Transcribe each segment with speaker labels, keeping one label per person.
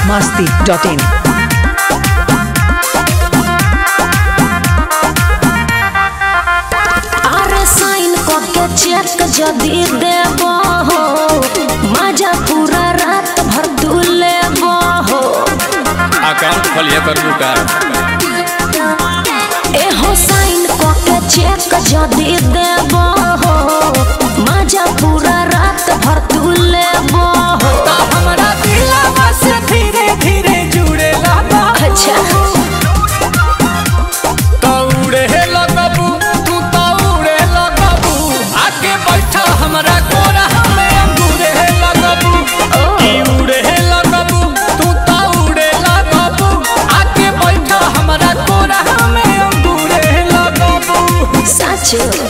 Speaker 1: biharmasti.in
Speaker 2: check जदी देबो हो मजा पूरा रात भर तू लेबो हो।
Speaker 3: अकाउंट खोलिए करबू का
Speaker 2: ए हो साइन को के चेक जदी देबो हो मजा पूरा रात भर तू लेबो हो।
Speaker 4: तो हमरा दिलवा से धीरे धीरे जुड़े लगा।
Speaker 2: अच्छा
Speaker 4: तो उड़े लगबू तू तो उड़े लगबू आके बैठा हमरा कोरा हमें अंगूरे लगबू। उड़े लगबू तू तो उड़े लगबू आके बैठा हमरा कोरा हमें अंगूरे लगबू।
Speaker 2: सच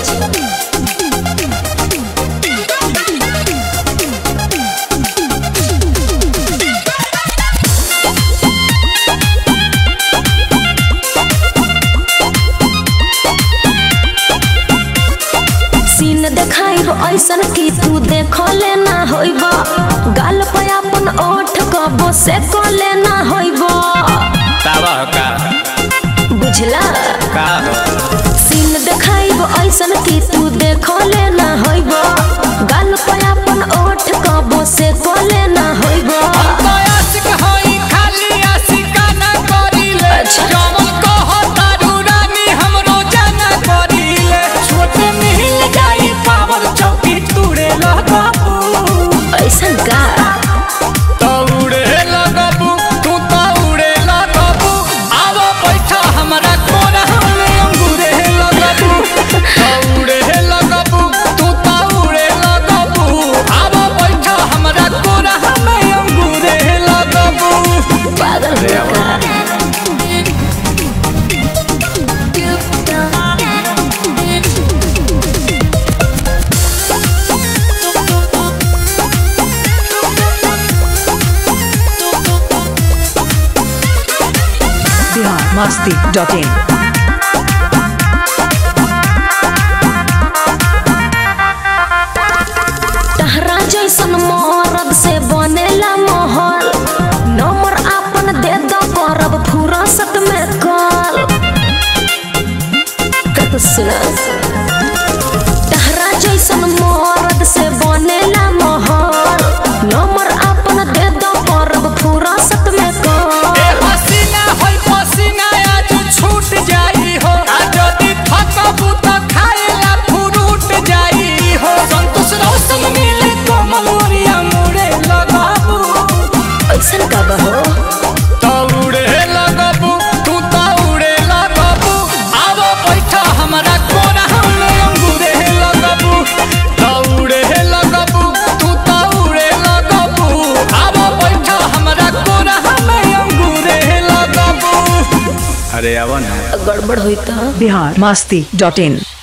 Speaker 2: देखाइब ऐसन की तू देखो लेना होइबो गाल पे अपन ओठ कबो से को लेना होइबो।
Speaker 3: तावा का
Speaker 2: बुझला
Speaker 3: का
Speaker 2: सीन देखाइब ऐसन की तू देखो लेना होइबो गाल पे अपन ओठ कबो से को लेना होइबो।
Speaker 4: आशिक होई खाली आशिका ना करिले। जवन कहो तारू रानी हमरो जाना करिले। छोटे मिल जाई पावर चौकी तूड़े लगबू।
Speaker 2: ऐसन का
Speaker 4: तो उड़े लगबू तू तो उड़े लगबू आवो बैठा हमरा कोरा हमें अंगूरे लगबू। तो उड़े लगबू तू तो उड़े लगबू आवो बैठा हमरा कोरा हमें अंगूरे लगबू।
Speaker 2: पागल हो का
Speaker 1: biharmasti.in
Speaker 2: तहरा जैसन मरद से बनेला महल नंबर अपन दे दो करब फुरसत में कल। कत सुना तहरा जैसन मरद से बनेला महल नंबर अपन दे दो करब फुरसत में कल।
Speaker 4: हसीना होई पसीना आज छूट जाई हो। जदी थकबू तो खाएला फ्रूट जाई हो। संतोष रोशन मिले कोमलोरिया मुड़े लगबू।
Speaker 2: ऐसन का बहो
Speaker 4: तो उड़े लगबू तू तो उड़े लगबू आवो बैठा हमरा कोरा हमें अंगूरे लगबू। तो उड़े लगबू तू तो उड़े लगबू आवो बैठा हमरा कोरा हमें अंगूरे लगबू।
Speaker 3: अरे आवा ना
Speaker 2: गड़बड़ हुई तो
Speaker 1: biharmasti.in